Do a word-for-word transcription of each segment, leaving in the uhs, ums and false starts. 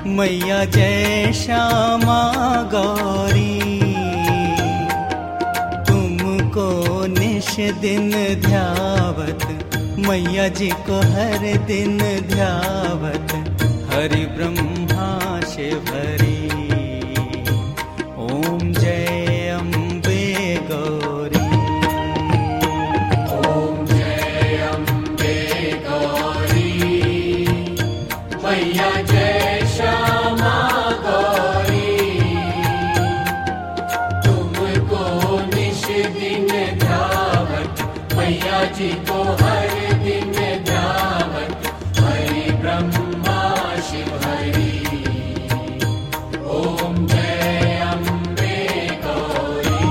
मैया जय श्यामा गौरी, तुमको निश दिन ध्यावत, मैया जी को हर दिन ध्यावत, हरि ब्रह्मा शिव हरि। ओम जय अम्बे गौरी, ओम जय अम्बे गौरी, मैया जय श्यामा गौरी, तुमको निश दिन ध्यावत, मैया जी को हर दिन ध्यावत, हरि ब्रह्मा शिव हरि। ओम जय अम्बे गौरी।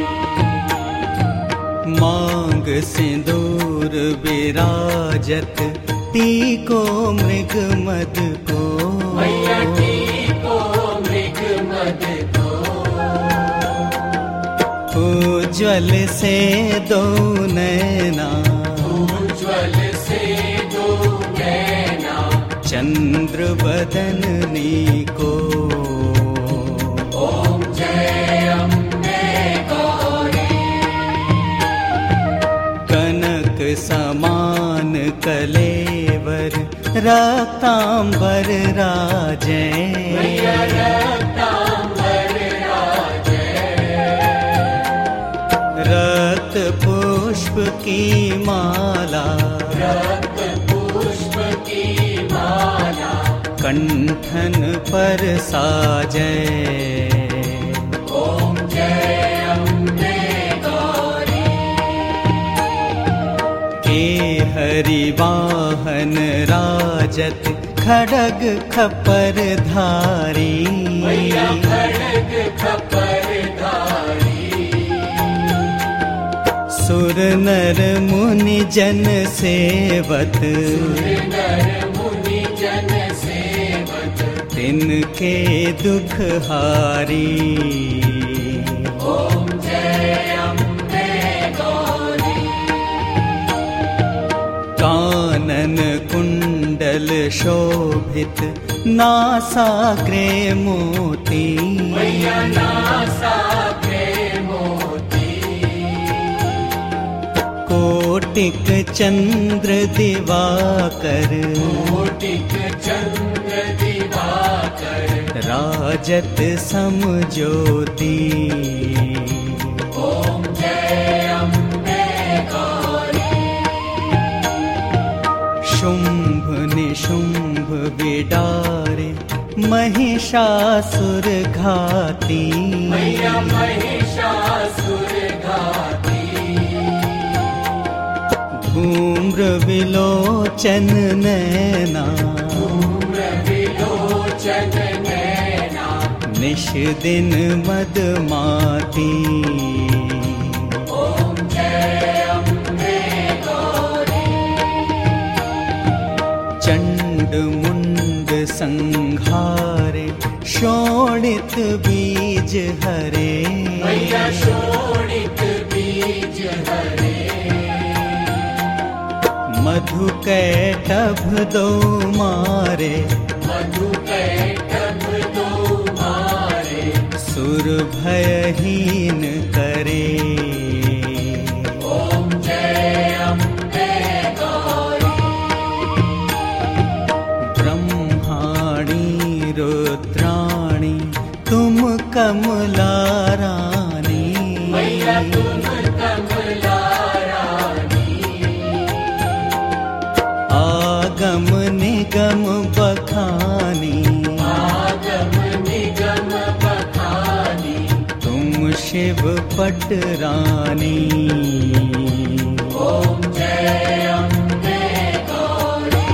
मांग सिंदूर विराजत, टीको मृग मद को, मैया टीको मृग मद को, उज्ज्वल से दो नैना, उज्ज्वल से दो नैना, चंद्र बदननी को। ओम जय अम्बे गौरी। कनक समान कलेवर, रक्तांबर राजै, मैया रक्तांबर राजै, रक्त पुष्प की माला, रक्त पुष्प की माला, कंठन पर साजै। ओम जय अम्बे गौरी। के हरि वाहन राजत, खड्ग खपर धारी, मैया खड्ग खपर धारी, सुर नर मुनि जन सेवत, सुर नर मुनि जन सेवत, तिनके दुख हारी। ओम जय अम्बे गौरी। कानन कुंडल शोभित, नासाग्रे मोती, मैया नासाग्रे मोती, कोटिक चंद्र दिवाकर, कोटिक चंद्र दिवाकर, राजत सम ज्योति। ओम जय अम्बे गौरी। शुंभ निशुंभ विडारे, महिषासुर घाती, मैया महिषासुर घाती, धूम्र विलोचन नैना, धूम्र विलोचन नैना, निश दिन मदमाती। ओम जय अम्बे गौरी। चंड मुंड संहारे, शोणित बीज हरे, मैया शोणित बीज हरे, मधु कैटभ दो मारे, मधु कैटभ दो मारे, सुर भयहीन करे। ओम जय अम्बे गौरी। ब्रह्माणी रुद्राणी, तुम कमला रानी, मैया तुम कमला रानी, आगम निगम बखानी, आगम निगम बखानी, तुम शिव पट रानी। ओम जय अम्बे गौरी।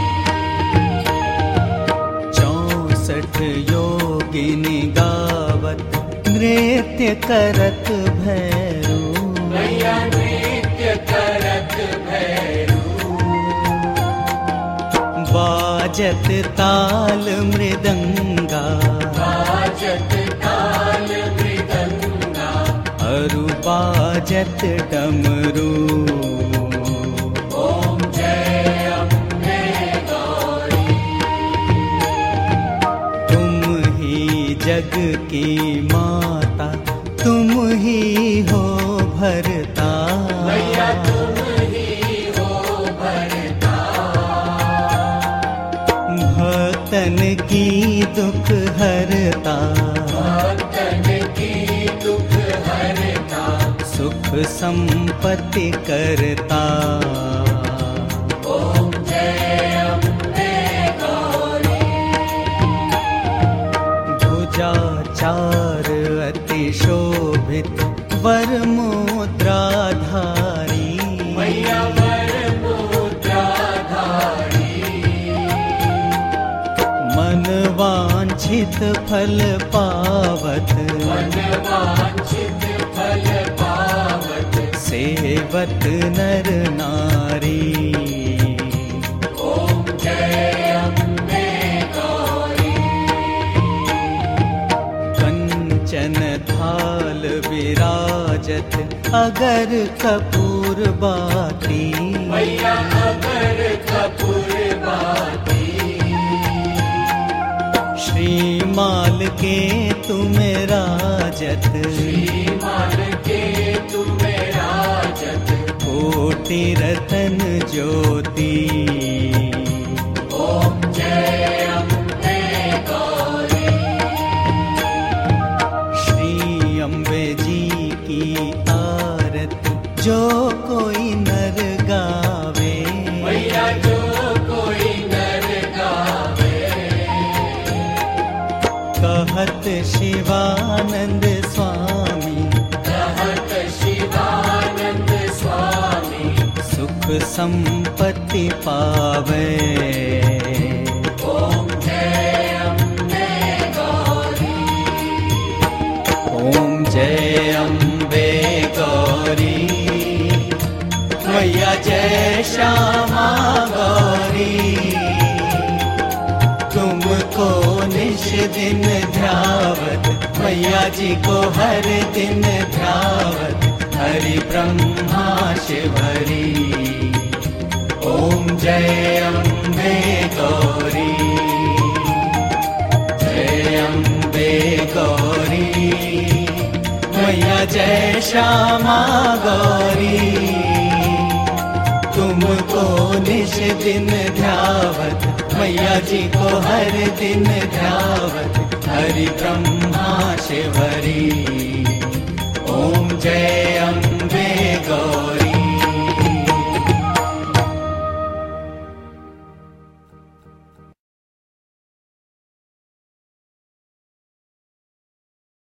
चौसठ योगिनी गावत, नृत्य करत भैरू, मैया नृत्य करत भैरू, बाजत ताल मृदंगा, बाजत ताल मृदंगा, अरु बाजत डमरू। ओम जय अम्बे गौरी। तुम जग की माता तुम ही हो भरता, मैया तुम ही हो भरता। भक्तन की दुख हरता, भक्तन की दुख हरता। सुख संपत्ति करता। ओम जय अम्बे गौरी। भुजाचार अति शोभित वर मुद्राधारी, मैया वर मुद्राधारी। मन वांछित फल पावत, मन वांछित फल पावत। सेवत नर नारी। ओम जय अम्बे गौरी। कंचन थाल विराजत अगर कपूर बाती, मैया अगर कपूर बाती। श्रीमाल के तुम राजत, श्रीमान के तुम राजत। कोटि रतन ज्योति। ओम जय अम्बे गौरी। श्री अम्बे जी की आरती जो कोई नर गावे, मैया जो कोई नर गावे। कहत शिवानंद स्वामी, कहत शिवानंद स्वामी। सुख संपत्ति पावे। ओम जय अम्बे गौरी। ओम जय अम्बे गौरी। मैया जय श्यामा गौरी। तुमको निश दिन ध्यावत, मैया जी को हर दिन ध्यावत, हरि ब्रह्मा शिव हरि। ओम जय अम्बे गौरी। जय अम्बे गौरी। मैया जय श्यामा गौरी। तुमको निश दिन ध्यावत, मैया जी को हर दिन ध्यावत, हरि ब्रह्मा शिव हरि। ओम जय अम्बे